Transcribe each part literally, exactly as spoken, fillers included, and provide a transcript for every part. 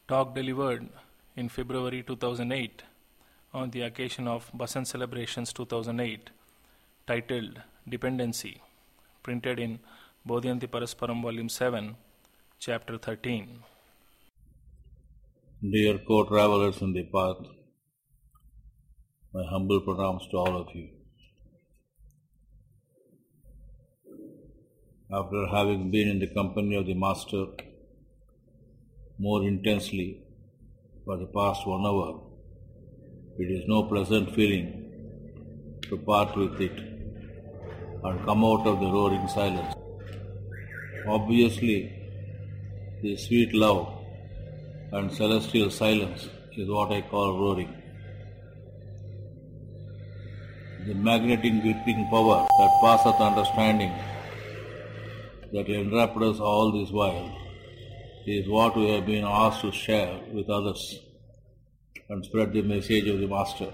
Talk delivered in February two thousand eight on the occasion of Basant Celebrations two thousand eight, titled Dependency, printed in Bodhyanti Parasparam Volume seven, Chapter thirteen. Dear co-travelers in the path, my humble pranams to all of you. After having been in the company of the Master more intensely for the past one hour, it is no pleasant feeling to part with it and come out of the roaring silence. Obviously, the sweet love and celestial silence is what I call roaring. The magnetic gripping power that passeth understanding that enwrapped us all this while is what we have been asked to share with others and spread the message of the Master.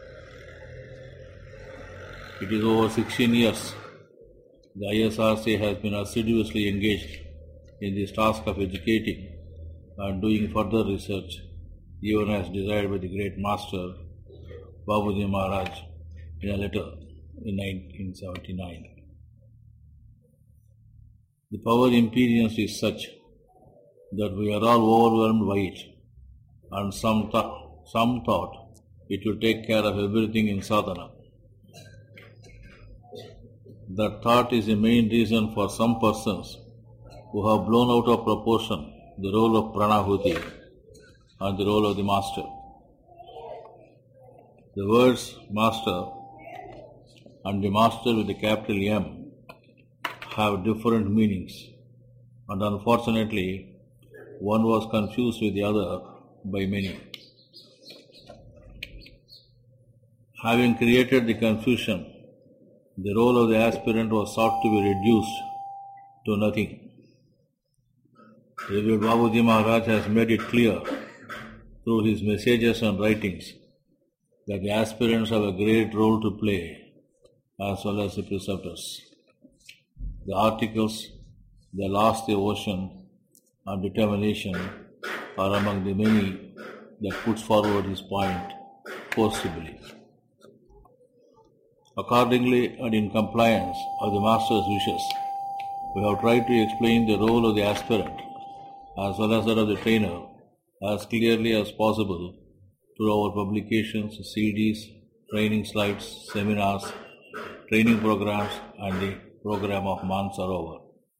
It is over sixteen years the I S R C has been assiduously engaged in this task of educating and doing further research, even as desired by the great Master Babuji Maharaj in a letter in nineteen seventy-nine. The power imperience is such that we are all overwhelmed by it, and some, th- some thought it will take care of everything in sadhana. That thought is the main reason for some persons who have blown out of proportion the role of pranahuti and the role of the Master. The words Master and the Master with the capital M have different meanings, and unfortunately one was confused with the other by many. Having created the confusion, the role of the aspirant was sought to be reduced to nothing. Revered Babuji Maharaj has made it clear through his messages and writings that the aspirants have a great role to play as well as the preceptors. The articles, the last devotion and determination are among the many that puts forward his point forcibly. Accordingly and in compliance of the Master's wishes, we have tried to explain the role of the aspirant as well as that of the trainer as clearly as possible through our publications, C Ds, training slides, seminars, training programs and the program of Mansarovar.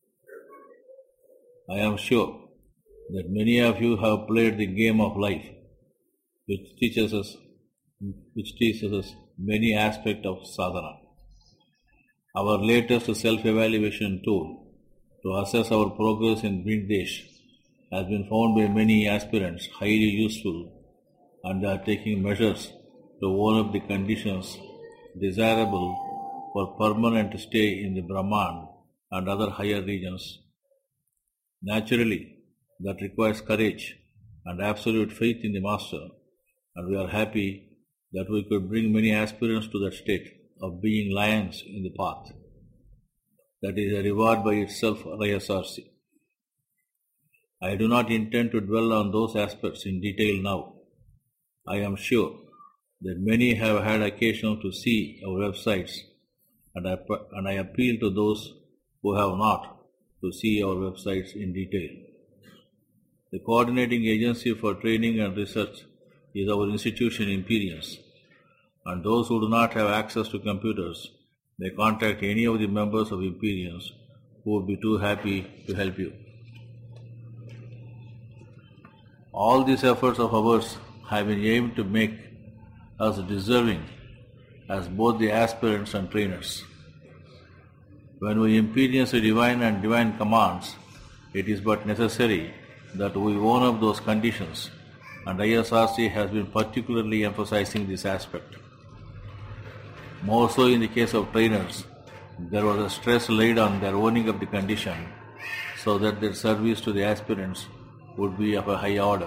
I am sure that many of you have played the game of life, which teaches us, which teaches us many aspects of sadhana. Our latest self-evaluation tool to assess our progress in Vindesh has been found by many aspirants highly useful, and they are taking measures to own up the conditions desirable for permanent stay in the Brahman and other higher regions. Naturally, that requires courage and absolute faith in the Master, and we are happy that we could bring many aspirants to that state of being lions in the path. That is a reward by itself for I S R C. I do not intend to dwell on those aspects in detail now. I am sure that many have had occasion to see our websites, and I, and I appeal to those who have not to see our websites in detail. The coordinating agency for training and research is our institution Imperience, and those who do not have access to computers may contact any of the members of Imperience who would be too happy to help you. All these efforts of ours have been aimed to make us deserving as both the aspirants and trainers. When we imperience the divine and divine commands, it is but necessary that we own up those conditions, and I S R C has been particularly emphasizing this aspect. More so in the case of trainers, there was a stress laid on their owning up the condition so that their service to the aspirants would be of a high order.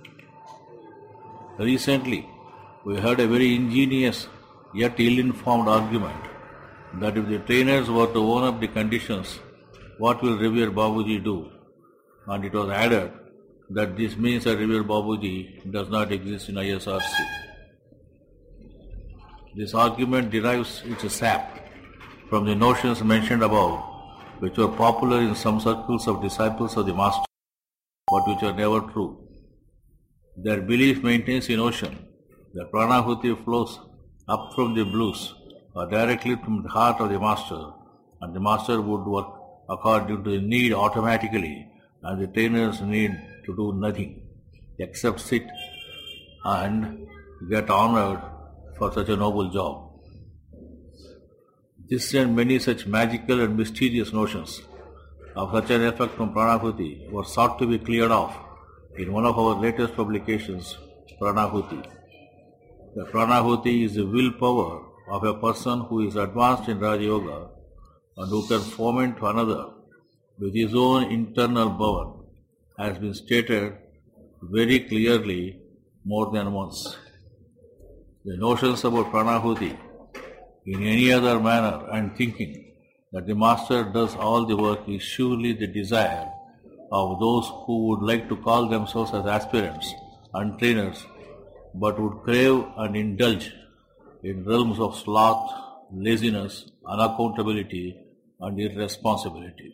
Recently, we heard a very ingenious yet ill-informed argument that if the trainers were to own up the conditions, what will Revered Babuji do? And it was added that this means that Revered Babuji does not exist in I S R C. This argument derives its sap from the notions mentioned above, which were popular in some circles of disciples of the Master, but which are never true. Their belief maintains the notion that Pranahuti flows up from the blues or directly from the heart of the Master, and the Master would work according to the need automatically, and the trainers need to do nothing except sit and get honored for such a noble job. This and many such magical and mysterious notions of such an effect from Pranahuti were sought to be cleared off in one of our latest publications, Pranahuti. The Pranahuti is the willpower of a person who is advanced in Raja Yoga and who can foment to another with his own internal power, has been stated very clearly more than once. The notions about Pranahuti in any other manner and thinking that the Master does all the work is surely the desire of those who would like to call themselves as aspirants and trainers, but would crave and indulge in realms of sloth, laziness, unaccountability, and irresponsibility.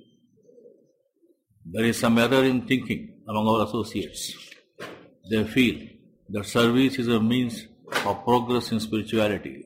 There is some error in thinking among our associates. They feel that service is a means of progress in spirituality,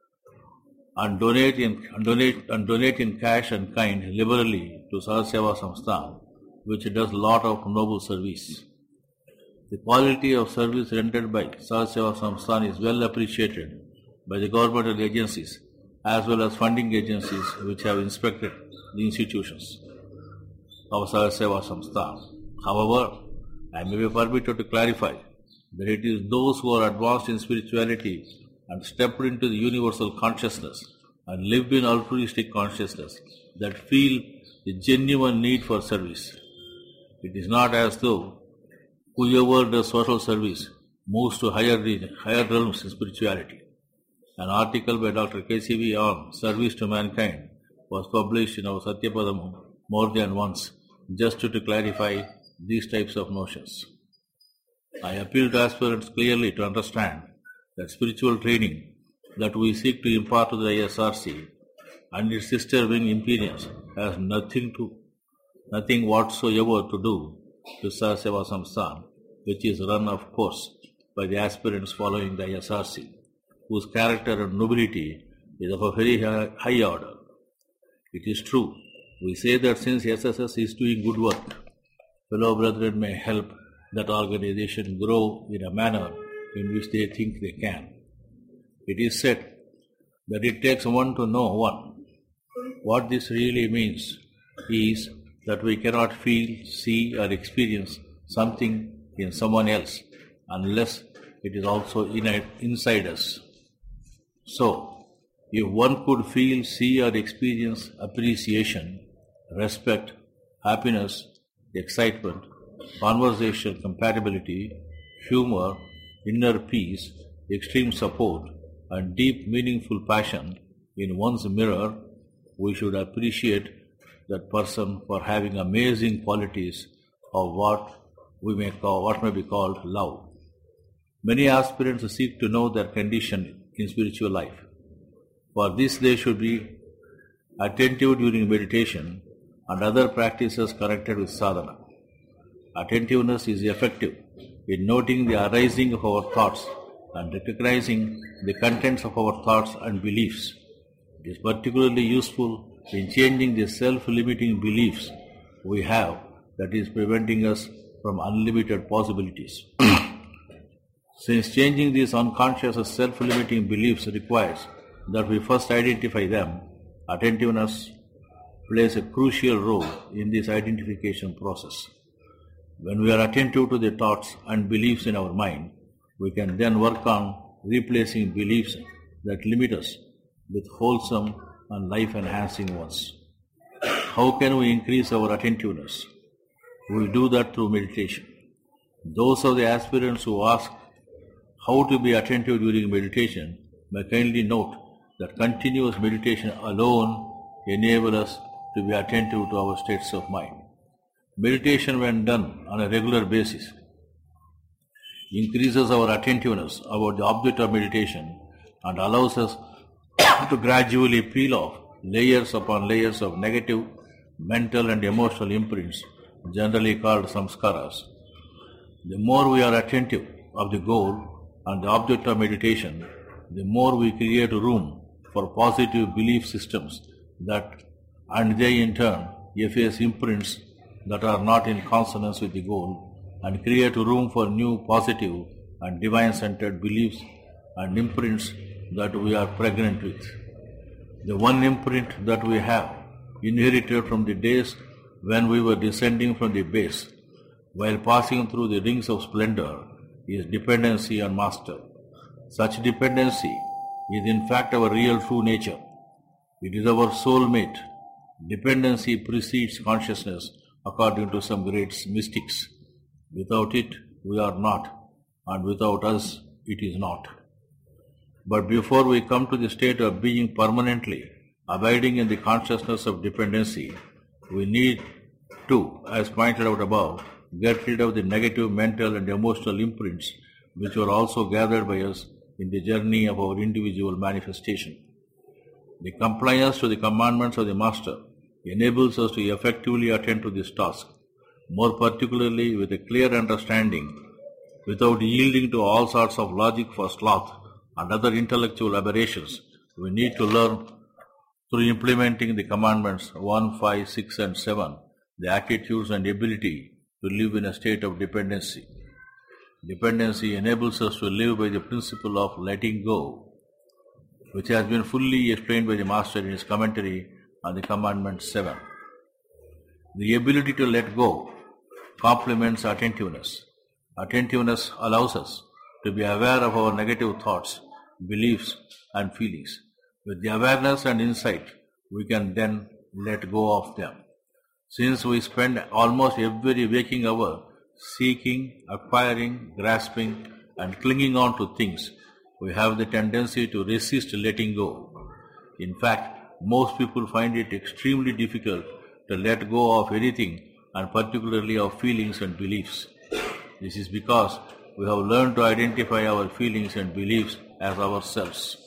and donate in, and donate, and donate in cash and kind liberally to Sahaseva Samsthan, which does a lot of noble service. The quality of service rendered by Sahaseva Samsthan is well appreciated by the governmental agencies as well as funding agencies which have inspected the institutions of Sahaseva Samsthan. However, I may be permitted to clarify that it is those who are advanced in spirituality and stepped into the universal consciousness and live in altruistic consciousness that feel the genuine need for service. It is not as though whoever does social service moves to higher, higher realms in spirituality. An article by Doctor K C V on service to mankind was published in our Satyapadam more than once just to clarify these types of notions. I appeal to aspirants clearly to understand that spiritual training that we seek to impart to the I S R C and its sister wing Imperiums has nothing to, nothing whatsoever to do with Sahaseva Samsthan, which is run, of course, by the aspirants following the I S R C, whose character and nobility is of a very high order. It is true, we say that since S S S is doing good work, fellow brethren may help that organization grow in a manner in which they think they can. It is said that it takes one to know one. What this really means is that we cannot feel, see or experience something in someone else unless it is also inside us. So, if one could feel, see or experience appreciation, respect, happiness, excitement, conversation, compatibility, humor, inner peace, extreme support, and deep meaningful passion in one's mirror, we should appreciate that person for having amazing qualities of what we may call, what may be called love. Many aspirants seek to know their condition in spiritual life. For this they should be attentive during meditation and other practices connected with sadhana. Attentiveness is effective in noting the arising of our thoughts and recognizing the contents of our thoughts and beliefs. It is particularly useful in changing the self-limiting beliefs we have that is preventing us from unlimited possibilities. Since changing these unconscious self-limiting beliefs requires that we first identify them, attentiveness plays a crucial role in this identification process. When we are attentive to the thoughts and beliefs in our mind, we can then work on replacing beliefs that limit us with wholesome and life-enhancing ones. How can we increase our attentiveness? We do that through meditation. Those of the aspirants who ask how to be attentive during meditation may kindly note that continuous meditation alone enables us to be attentive to our states of mind. Meditation, when done on a regular basis, increases our attentiveness about the object of meditation and allows us to gradually peel off layers upon layers of negative mental and emotional imprints, generally called samskaras. The more we are attentive of the goal and the object of meditation, the more we create room for positive belief systems that, and they in turn efface imprints that are not in consonance with the goal and create room for new positive and divine-centered beliefs and imprints that we are pregnant with. The one imprint that we have inherited from the days when we were descending from the base while passing through the rings of splendor is dependency on Master. Such dependency is in fact our real true nature. It is our soulmate. Dependency precedes consciousness according to some great mystics. Without it, we are not, and without us, it is not. But before we come to the state of being permanently abiding in the consciousness of dependency, we need to, as pointed out above, get rid of the negative mental and emotional imprints which were also gathered by us in the journey of our individual manifestation. The compliance to the commandments of the Master enables us to effectively attend to this task, more particularly with a clear understanding, without yielding to all sorts of logic for sloth and other intellectual aberrations. We need to learn through implementing the commandments one, five, six and seven, the attitudes and ability to live in a state of dependency. Dependency enables us to live by the principle of letting go, which has been fully explained by the Master in his commentary on the commandment seven. The ability to let go complements attentiveness. Attentiveness allows us to be aware of our negative thoughts, beliefs and feelings. With the awareness and insight, we can then let go of them. Since we spend almost every waking hour seeking, acquiring, grasping and clinging on to things, we have the tendency to resist letting go. In fact, most people find it extremely difficult to let go of anything, and particularly of feelings and beliefs. This is because we have learned to identify our feelings and beliefs as ourselves.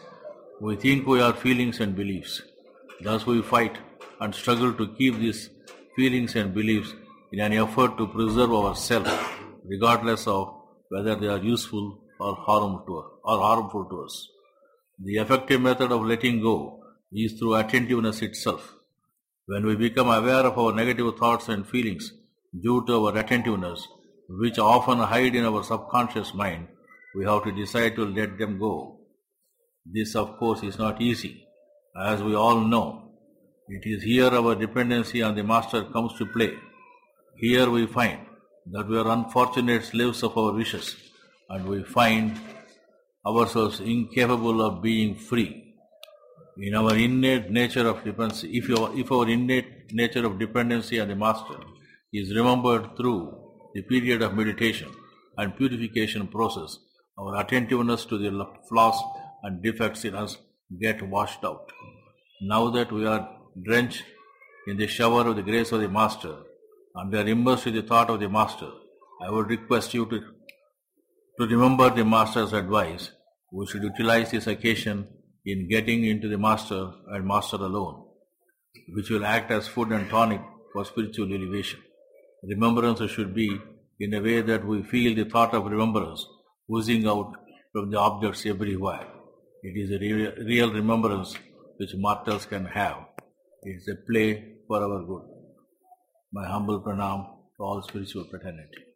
We think we are feelings and beliefs. Thus we fight and struggle to keep these feelings and beliefs in an effort to preserve ourselves, regardless of whether they are useful or harmful to us, or harmful to us. The effective method of letting go is through attentiveness itself. When we become aware of our negative thoughts and feelings due to our attentiveness, which often hide in our subconscious mind, we have to decide to let them go. This, of course, is not easy. As we all know, it is here our dependency on the Master comes to play. Here we find that we are unfortunate slaves of our wishes, and we find ourselves incapable of being free. In our innate nature of dependency, if, your, if our innate nature of dependency on the Master is remembered through the period of meditation and purification process, our attentiveness to the flaws and defects in us get washed out. Now that we are drenched in the shower of the grace of the Master and we are immersed in the thought of the Master, I would request you to, to remember the Master's advice. We should utilize this occasion in getting into the Master and Master alone, which will act as food and tonic for spiritual elevation. Remembrance should be in a way that we feel the thought of remembrance oozing out from the objects everywhere. It is a real, real remembrance which mortals can have. It is a play for our good. My humble pranam to all spiritual fraternity.